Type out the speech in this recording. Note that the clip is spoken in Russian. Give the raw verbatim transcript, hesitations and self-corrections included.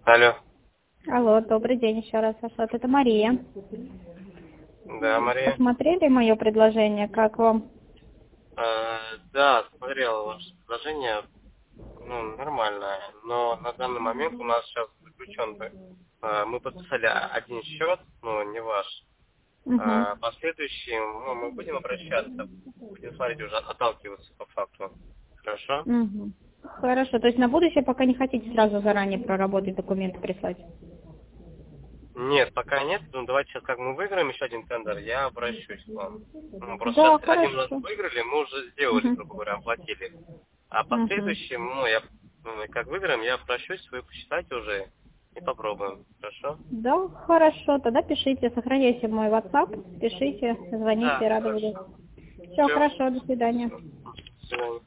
Алло. Алло, добрый день еще раз, Ашот. Это Мария. Да, Мария. Посмотрели мое предложение, как вам? Э, да, смотрел ваше предложение, ну, нормальное, но на данный момент у нас сейчас заключен, э, мы подписали один счет, ну, не ваш. Угу. А последующим, ну, мы будем обращаться, будем смотреть уже, отталкиваться по факту. Хорошо? Угу. Хорошо, то есть на будущее пока не хотите сразу заранее проработать документы прислать? Нет, пока нет. Ну, давайте сейчас, как мы выиграем еще один тендер, я обращусь к вам. Ну, просто Да, сейчас один раз хорошо. выиграли, мы уже сделали, Угу. грубо говоря, оплатили. А Угу. последующим, ну, я, ну, как выиграем, я обращусь, вы посчитайте уже и попробуем. Хорошо? Да, хорошо, тогда пишите, сохраняйте мой WhatsApp, пишите, Да, звоните, рада буду. хорошо. Все, Все. хорошо, до свидания. До свидания.